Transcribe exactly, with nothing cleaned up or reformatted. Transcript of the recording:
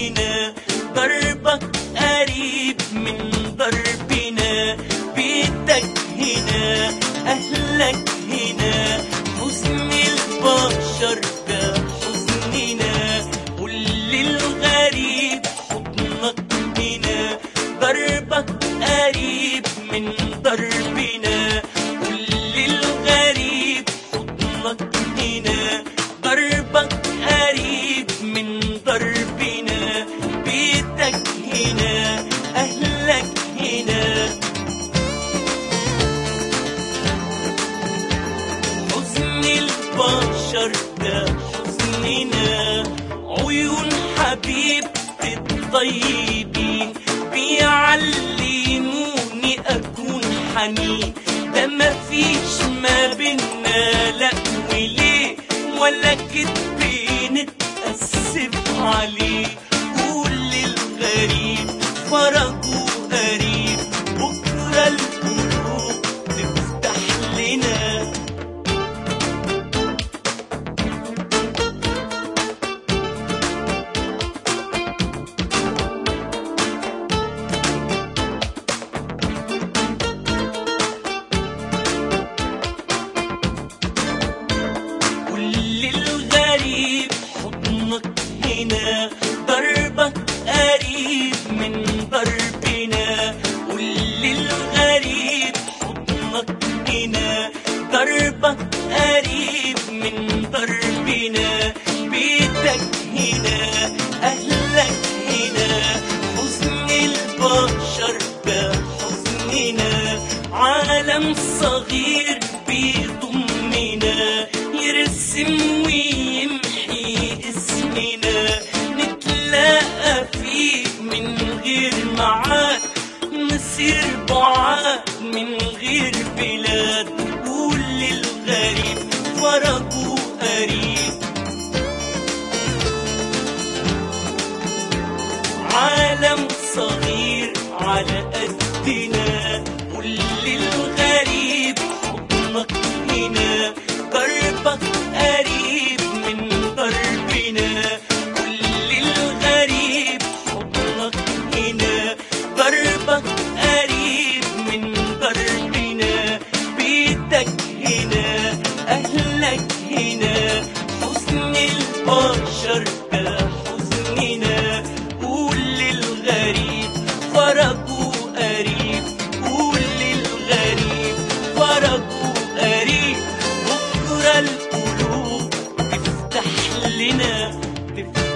هنا، ضربك قريب من ضربنا، بيتك هنا أهلك هنا، حزن البشر ده حزننا، قول للغريب حضنك هنا، ضربك قريب من ضربنا، قول للغريب حضنك هنا، ضربك قريب من ضربنا، بيتك هنا أهلك هنا، حزن البشر ده حزننا، عيون حبيبتي الطيبين بيعلموني أكون حنين، ده مفيش ما بينا لا وليه ولا كدب نتأسف عليه، قول للغريب فرجه قريب، بكرة القلوب تفتح لنا. للغريب حضنك هنا، ضربك قريب من ضربنا، قول للغريب حضنك هنا، ضربك قريب من ضربنا، بيتك هنا أهلك هنا، حزن البشر ده حزننا، عالم صغير بيضمنا، يرسم ويمحي اسمنا، نتلاقى فيه من غير معاد، نصير بعاد من غير بلاد، قول للغريب فرجه قريب، عالم صغير على قدنا، قول للغريب حضنك هنا، ضربك قريب من ضربنا، قول للغريب حضنك هنا، ضربك قريب من ضربنا، بيتك هنا أهلك هنا، حزن البشر ده حزننا، قول للغريب فرجه قريب، قول للغريب فرجه قريب، بكرة القلوب تفتح لنا.